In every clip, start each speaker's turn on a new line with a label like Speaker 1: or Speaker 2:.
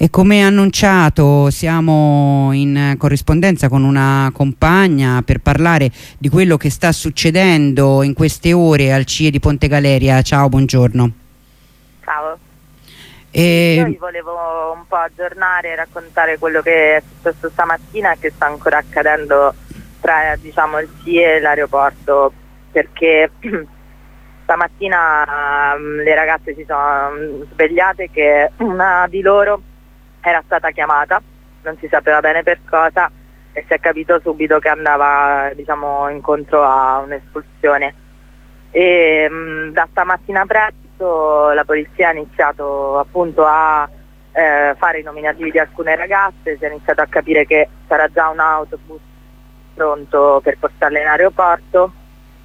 Speaker 1: E come annunciato siamo in corrispondenza con una compagna per parlare di quello che sta succedendo in queste ore al CIE di Ponte Galeria. Ciao, buongiorno.
Speaker 2: Ciao. Io vi volevo un po' aggiornare e raccontare quello che è successo stamattina e che sta ancora accadendo tra, diciamo, il CIE e l'aeroporto, perché stamattina le ragazze si sono svegliate che una di loro era stata chiamata, non si sapeva bene per cosa, e si è capito subito che andava, diciamo, incontro a un'espulsione. E da stamattina presto la polizia ha iniziato appunto a fare i nominativi di alcune ragazze, si è iniziato a capire che sarà già un autobus pronto per portarle in aeroporto,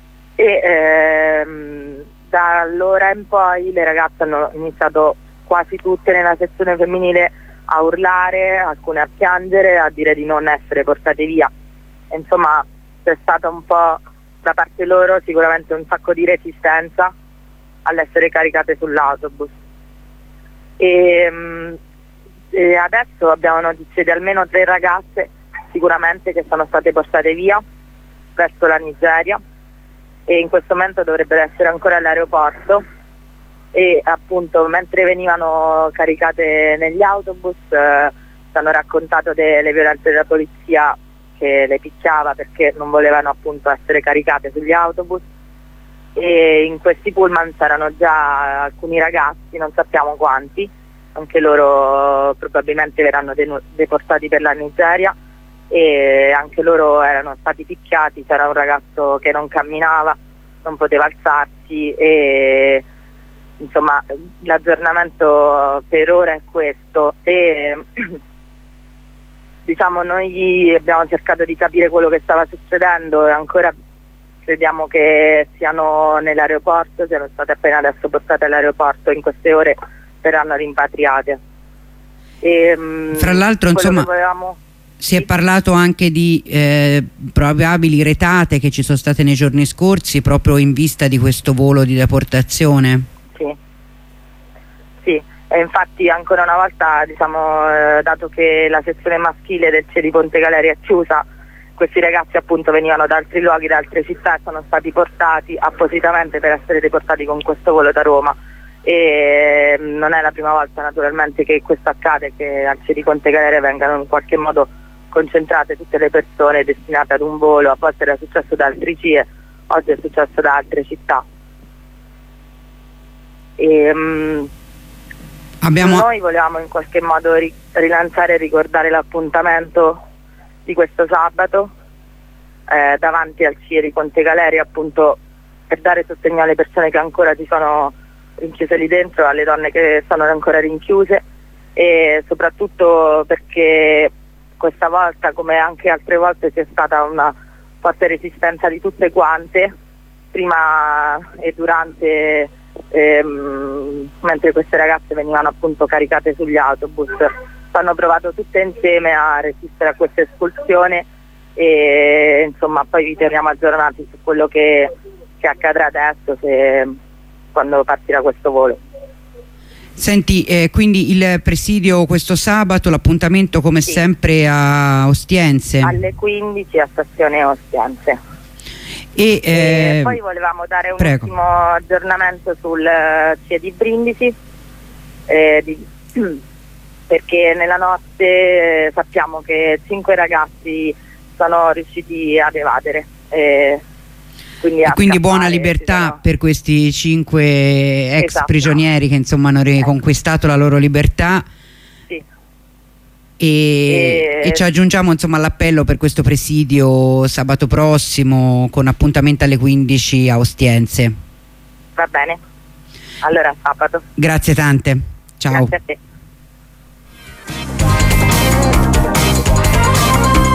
Speaker 2: e da allora in poi le ragazze hanno iniziato quasi tutte nella sezione femminile a urlare, alcune a piangere, a dire di non essere portate via. E insomma c'è stata un po' da parte loro sicuramente un sacco di resistenza all'essere caricate sull'autobus. E adesso abbiamo notizie di almeno 3 ragazze sicuramente che sono state portate via verso la Nigeria, e in questo momento dovrebbero essere ancora all'aeroporto, e appunto mentre venivano caricate negli autobus ci hanno raccontato delle violenze della polizia che le picchiava perché non volevano appunto essere caricate sugli autobus. E in questi pullman c'erano già alcuni ragazzi, non sappiamo quanti, anche loro probabilmente verranno deportati per la Nigeria, e anche loro erano stati picchiati. C'era un ragazzo che non camminava, non poteva alzarsi, e insomma l'aggiornamento per ora è questo. E diciamo noi abbiamo cercato di capire quello che stava succedendo, e ancora crediamo che siano nell'aeroporto, siano state appena adesso portate all'aeroporto, in queste ore verranno rimpatriate.
Speaker 1: Fra l'altro insomma si è parlato anche di probabili retate che ci sono state nei giorni scorsi proprio in vista di questo volo di deportazione. Sì, e infatti ancora una volta, diciamo, dato che la sezione maschile del CIE di Ponte Galeria è chiusa, questi ragazzi appunto venivano da altri luoghi, da altre città, e sono stati portati appositamente per essere deportati con questo volo da Roma. E non è la prima volta naturalmente che questo accade, che al CIE di Ponte Galeria vengano in qualche modo concentrate tutte le persone destinate ad un volo. A volte era successo da altri CIE, oggi è successo da altre città. Noi volevamo in qualche modo rilanciare e ricordare l'appuntamento di questo sabato davanti al CIE di Ponte Galeria, appunto per dare sostegno alle persone che ancora si sono rinchiuse lì dentro, alle donne che sono ancora rinchiuse, e soprattutto perché questa volta, come anche altre volte, c'è stata una forte resistenza di tutte quante, prima e durante, mentre queste ragazze venivano appunto caricate sugli autobus. Hanno provato tutte insieme a resistere a questa espulsione, e insomma poi vi teniamo aggiornati su quello che accadrà adesso, quando partirà questo volo. Senti, quindi il presidio questo sabato, l'appuntamento come sempre a Ostiense?
Speaker 2: Alle 15 a stazione Ostiense. E poi volevamo dare un ultimo aggiornamento sul CIE di Brindisi, perché nella notte sappiamo che 5 ragazzi sono riusciti ad evadere. Quindi
Speaker 1: buona libertà per questi 5 ex prigionieri che insomma hanno riconquistato la loro libertà.
Speaker 2: Sì.
Speaker 1: E ci aggiungiamo insomma all'appello per questo presidio sabato prossimo con appuntamento alle 15 a Ostiense.
Speaker 2: Va bene, allora sabato.
Speaker 1: Grazie tante, ciao.
Speaker 2: Grazie a te.